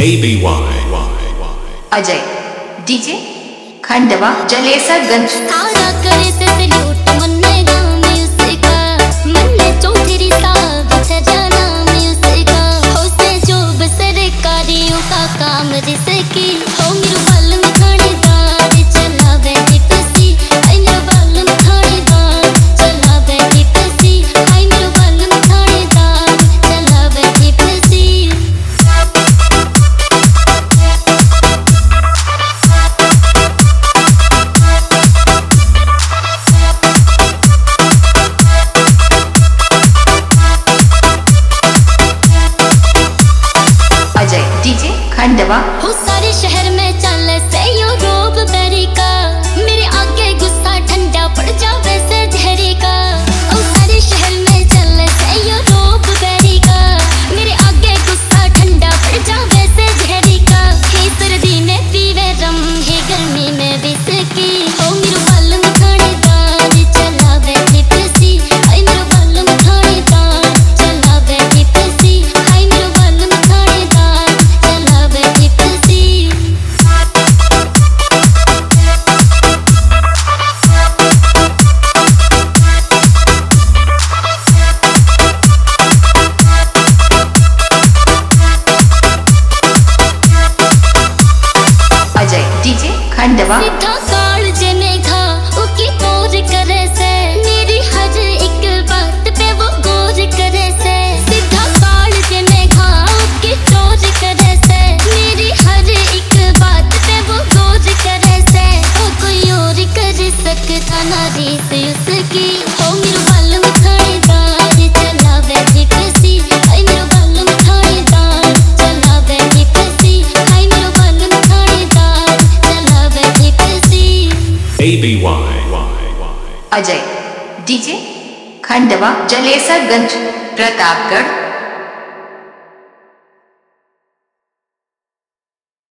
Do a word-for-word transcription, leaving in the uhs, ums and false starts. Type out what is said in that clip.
A B Y Ajay DJ Khandwa Jalesarganj. तारा करे से सल्यूट मन्ने गा म्यूजिक मन्ने चौधरी साहब सजाना म्यूजिक हो से जो सरकारियों का काम रिसकी हो मेरे बाल में थानेदार चला बैठी पसी आई मेरे बाल में थानेदार चला बैठी पसी आई मेरे बाल में थानेदार चला बैठी पसी। अजय डीजे खंडवा हो सारे शहर में चल से यो रोब बेरी का मेरे आगे गुस्सा ठंडा पड़ जावे से जहरी का। ओ सारे शहर में चल से यो रोब बेरी का मेरे आगे गुस्सा ठंडा पड़ जावे से जहरी का। हे सर्दी में पीवे रम हे गर्मी में विस्की हो मेरे बाल में थानेदार चला बैठी पसी आई मेरे बाल में थानेदार चला बैठी पसी आई मेरे बाल में थानेदार चला बैठी पसी। अजय डीजे खंडवा सीधा काल जे मेघा उकी तोर करे से मेरी हर एक बात पे वो गौर करे से। सीधा काल जे मेघा उकी तोर करे से मेरी हर एक बात पे वो गौर करे से। ओ कोई और कर सकता ना रीस उसकी हो मेरे बाल में थानेदार चला बैठी पसी आई मेरे बाल में थानेदार चला बैठी पसी आई मेरे बाल में थानेदार चला बैठी पसी। A B Y Ajay DJ Khandwa Jalesarganj Pratapgarh.